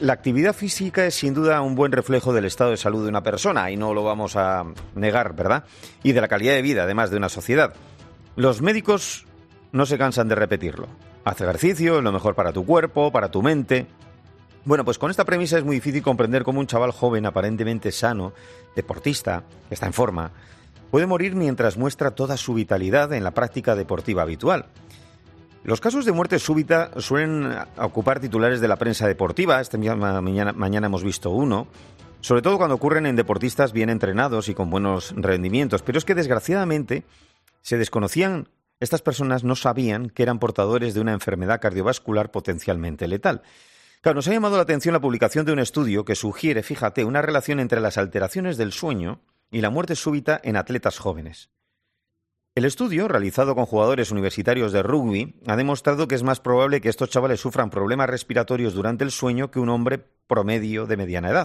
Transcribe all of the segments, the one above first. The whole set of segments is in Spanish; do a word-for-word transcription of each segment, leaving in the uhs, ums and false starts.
La actividad física es sin duda un buen reflejo del estado de salud de una persona, y no lo vamos a negar, ¿verdad? Y de la calidad de vida, además, de una sociedad. Los médicos no se cansan de repetirlo. Haz ejercicio, es lo mejor para tu cuerpo, para tu mente. Bueno, pues con esta premisa es muy difícil comprender cómo un chaval joven, aparentemente sano, deportista, que está en forma, puede morir mientras muestra toda su vitalidad en la práctica deportiva habitual. Los casos de muerte súbita suelen ocupar titulares de la prensa deportiva. Esta mañana, mañana hemos visto uno, sobre todo cuando ocurren en deportistas bien entrenados y con buenos rendimientos. Pero es que, desgraciadamente, se desconocían, estas personas no sabían que eran portadores de una enfermedad cardiovascular potencialmente letal. Claro, nos ha llamado la atención la publicación de un estudio que sugiere, fíjate, una relación entre las alteraciones del sueño y la muerte súbita en atletas jóvenes. El estudio, realizado con jugadores universitarios de rugby, ha demostrado que es más probable que estos chavales sufran problemas respiratorios durante el sueño que un hombre promedio de mediana edad.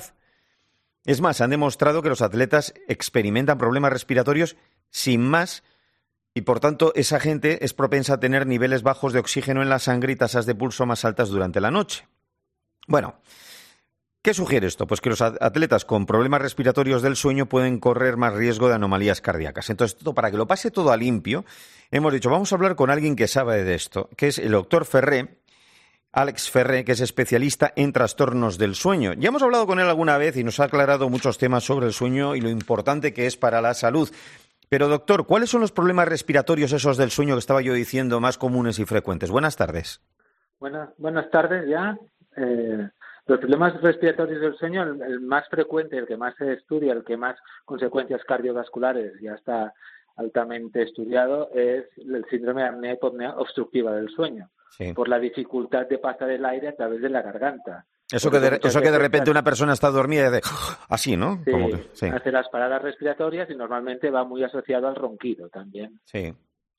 Es más, han demostrado que los atletas experimentan problemas respiratorios sin más y, por tanto, esa gente es propensa a tener niveles bajos de oxígeno en la sangre y tasas de pulso más altas durante la noche. Bueno, ¿qué sugiere esto? Pues que los atletas con problemas respiratorios del sueño pueden correr más riesgo de anomalías cardíacas. Entonces, todo, para que lo pase todo a limpio, hemos dicho, vamos a hablar con alguien que sabe de esto, que es el doctor Ferré, Alex Ferré, que es especialista en trastornos del sueño. Ya hemos hablado con él alguna vez y nos ha aclarado muchos temas sobre el sueño y lo importante que es para la salud. Pero, doctor, ¿cuáles son los problemas respiratorios esos del sueño que estaba yo diciendo más comunes y frecuentes? Buenas tardes. Buenas, buenas tardes ya. Eh, los problemas respiratorios del sueño, el, el más frecuente, el que más se estudia, el que más consecuencias cardiovasculares ya está altamente estudiado, es el síndrome de apnea hipopnea obstructiva del sueño, sí, por la dificultad de pasar el aire a través de la garganta. Eso que de, eso que de repente una persona está dormida y de así, ¿no? Sí, Como que, sí, hace las paradas respiratorias y normalmente va muy asociado al ronquido también. Sí.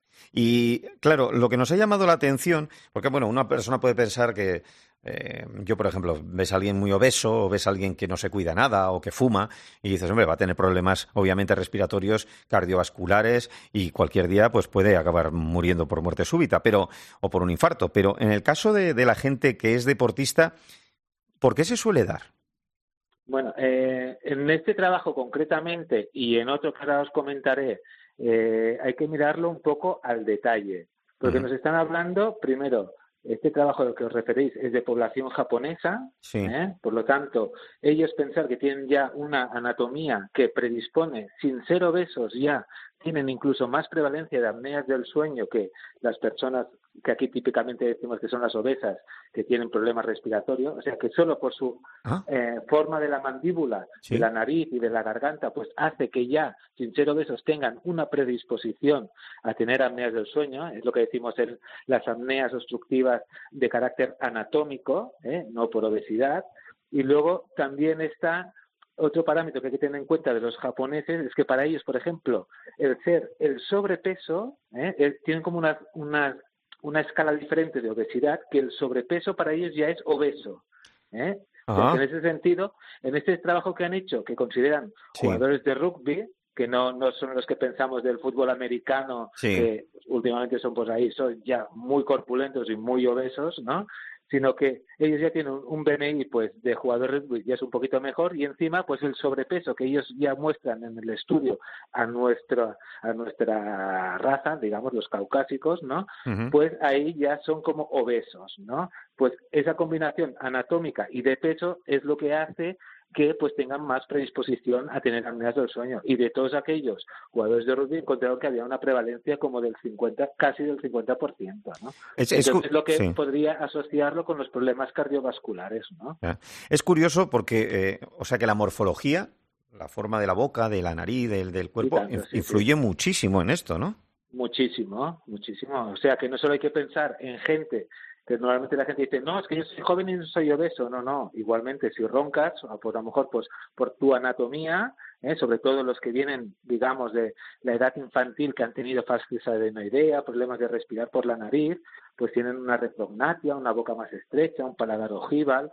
Y claro, lo que nos ha llamado la atención, porque bueno, una persona puede pensar que eh, yo, por ejemplo, ves a alguien muy obeso o ves a alguien que no se cuida nada o que fuma y dices, hombre, va a tener problemas obviamente respiratorios, cardiovasculares y cualquier día pues puede acabar muriendo por muerte súbita, pero o por un infarto. Pero en el caso de, de la gente que es deportista, ¿por qué se suele dar? Bueno, eh, en este trabajo concretamente y en otro que ahora os comentaré, Eh, hay que mirarlo un poco al detalle, porque uh-huh. nos están hablando, primero, este trabajo al que os referéis es de población japonesa, sí. ¿eh? Por lo tanto, ellos pensar que tienen ya una anatomía que predispone, sin ser obesos ya, tienen incluso más prevalencia de apneas del sueño que las personas que aquí típicamente decimos que son las obesas, que tienen problemas respiratorios, o sea que solo por su ¿Ah? eh, forma de la mandíbula, ¿sí? de la nariz y de la garganta, pues hace que ya, sin ser obesos, tengan una predisposición a tener apneas del sueño, es lo que decimos en las apneas obstructivas de carácter anatómico, ¿eh? no por obesidad, y luego también está otro parámetro que hay que tener en cuenta de los japoneses, es que para ellos, por ejemplo, el ser, el sobrepeso, ¿eh? tienen como una, una una escala diferente de obesidad, que el sobrepeso para ellos ya es obeso. ¿eh? Entonces, en ese sentido, en este trabajo que han hecho, que consideran sí. jugadores de rugby, que no, no son los que pensamos del fútbol americano, sí. que últimamente son pues ahí, son ya muy corpulentos y muy obesos, ¿no? Sino que ellos ya tienen un B M I pues de jugadores pues, ya es un poquito mejor y encima pues el sobrepeso que ellos ya muestran en el estudio a nuestra a nuestra raza, digamos los caucásicos, ¿no? Uh-huh. Pues ahí ya son como obesos, ¿no? Pues esa combinación anatómica y de peso es lo que hace que pues tengan más predisposición a tener apneas del sueño. Y de todos aquellos jugadores de rugby encontraron que había una prevalencia como del cincuenta, casi del cincuenta por ciento, ¿no? Es, es Entonces, lo que sí. podría asociarlo con los problemas cardiovasculares, ¿no? Es curioso porque, eh, o sea, que la morfología, la forma de la boca, de la nariz, del, del cuerpo, tanto, sí, influye sí. muchísimo en esto, ¿no? Muchísimo, muchísimo. O sea, que no solo hay que pensar en gente que normalmente la gente dice, no, es que yo soy joven y no soy obeso. No, no, igualmente, si roncas, pues a lo mejor pues por tu anatomía, ¿eh? sobre todo los que vienen, digamos, de la edad infantil, que han tenido fascitis adenoidea, problemas de respirar por la nariz, pues tienen una reprognatia, una boca más estrecha, un paladar ojival,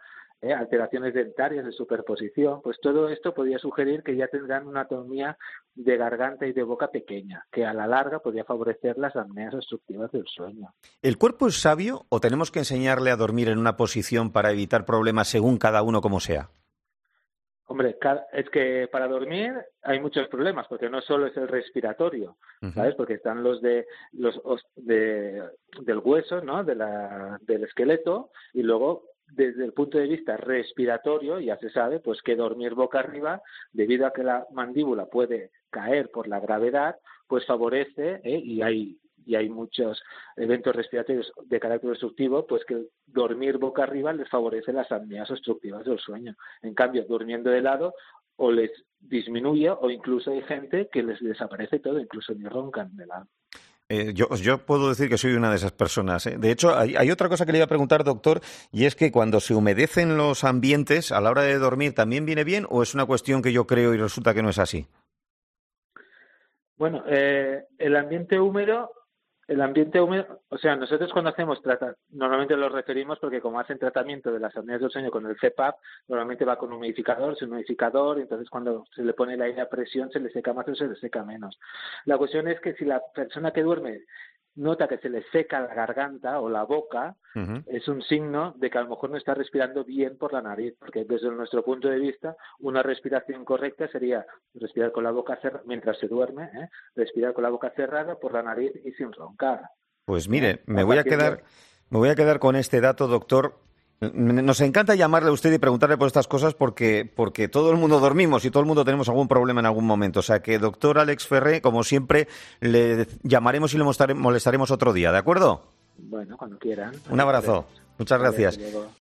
¿eh? alteraciones dentarias de superposición, pues todo esto podría sugerir que ya tendrán una anatomía de garganta y de boca pequeña, que a la larga podría favorecer las apneas obstructivas del sueño. ¿El cuerpo es sabio o tenemos que enseñarle a dormir en una posición para evitar problemas según cada uno como sea? Hombre, es que para dormir hay muchos problemas, porque no solo es el respiratorio, ¿sabes? Uh-huh. Porque están los de los de, del hueso, ¿no? De la, del esqueleto, y luego desde el punto de vista respiratorio ya se sabe pues que dormir boca arriba, debido a que la mandíbula puede caer por la gravedad, pues favorece, ¿eh? y hay y hay muchos eventos respiratorios de carácter obstructivo, pues que dormir boca arriba les favorece las apneas obstructivas del sueño. En cambio, durmiendo de lado o les disminuye o incluso hay gente que les desaparece todo, incluso ni roncan de lado. Eh, yo, yo puedo decir que soy una de esas personas, ¿eh? De hecho, hay, hay otra cosa que le iba a preguntar, doctor, y es que cuando se humedecen los ambientes a la hora de dormir, ¿también viene bien o es una cuestión que yo creo y resulta que no es así? Bueno, eh, el ambiente húmedo... El ambiente húmedo, o sea, nosotros cuando hacemos trata, normalmente lo referimos porque como hacen tratamiento de las apneas del sueño con el C PAP, normalmente va con un humidificador, es un humidificador, entonces cuando se le pone el aire a presión se le seca más o se le seca menos. La cuestión es que si la persona que duerme nota que se le seca la garganta o la boca, uh-huh. es un signo de que a lo mejor no está respirando bien por la nariz, porque desde nuestro punto de vista una respiración correcta sería respirar con la boca cerrada mientras se duerme, ¿eh? respirar con la boca cerrada por la nariz y sin roncar. Pues mire, ¿eh? me voy a quedar, me voy a quedar con este dato, doctor. Nos encanta llamarle a usted y preguntarle por estas cosas porque, porque todo el mundo dormimos y todo el mundo tenemos algún problema en algún momento. O sea que, doctor Alex Ferré, como siempre, le llamaremos y le molestaremos otro día, ¿de acuerdo? Bueno, cuando quieran. Un abrazo. Muchas gracias.